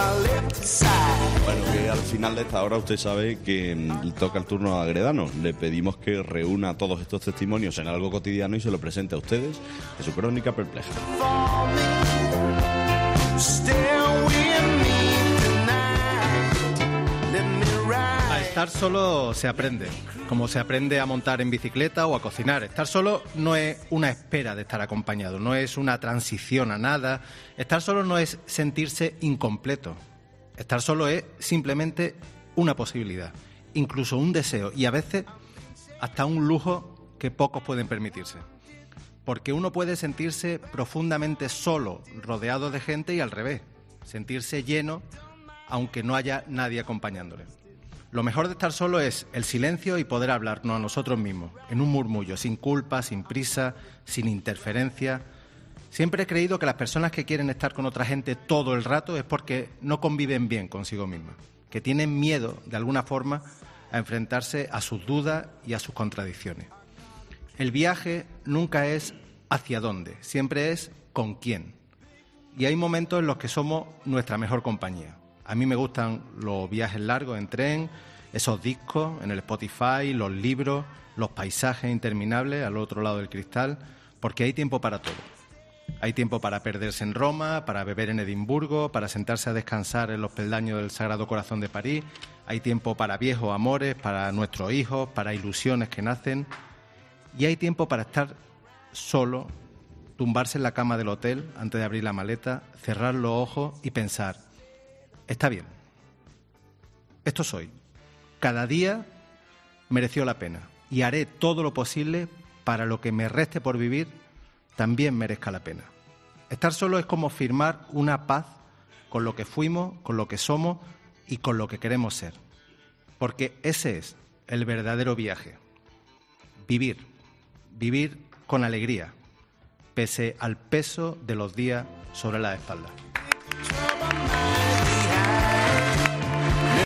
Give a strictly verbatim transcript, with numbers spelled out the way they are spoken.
Bueno, que al final de esta hora usted sabe que mm, toca el turno a Gredano. Le pedimos que reúna todos estos testimonios en algo cotidiano y se lo presente a ustedes de su crónica perpleja. A estar solo se aprende, como se aprende a montar en bicicleta o a cocinar. Estar solo no es una espera de estar acompañado, no es una transición a nada. Estar solo no es sentirse incompleto. Estar solo es simplemente una posibilidad, incluso un deseo y a veces hasta un lujo que pocos pueden permitirse. Porque uno puede sentirse profundamente solo, rodeado de gente, y al revés, sentirse lleno aunque no haya nadie acompañándole. Lo mejor de estar solo es el silencio y poder hablarnos a nosotros mismos, en un murmullo, sin culpa, sin prisa, sin interferencia. Siempre he creído que las personas que quieren estar con otra gente todo el rato es porque no conviven bien consigo mismas, que tienen miedo, de alguna forma, a enfrentarse a sus dudas y a sus contradicciones. El viaje nunca es hacia dónde, siempre es con quién. Y hay momentos en los que somos nuestra mejor compañía. A mí me gustan los viajes largos en tren, esos discos en el Spotify, los libros, los paisajes interminables al otro lado del cristal, porque hay tiempo para todo. Hay tiempo para perderse en Roma, para beber en Edimburgo, para sentarse a descansar en los peldaños del Sagrado Corazón de París. Hay tiempo para viejos amores, para nuestros hijos, para ilusiones que nacen. Y hay tiempo para estar solo, tumbarse en la cama del hotel antes de abrir la maleta, cerrar los ojos y pensar: está bien, esto soy. Cada día mereció la pena y haré todo lo posible para lo que me reste por vivir también merezca la pena. Estar solo es como firmar una paz con lo que fuimos, con lo que somos y con lo que queremos ser. Porque ese es el verdadero viaje. Vivir, vivir con alegría, pese al peso de los días sobre la espalda.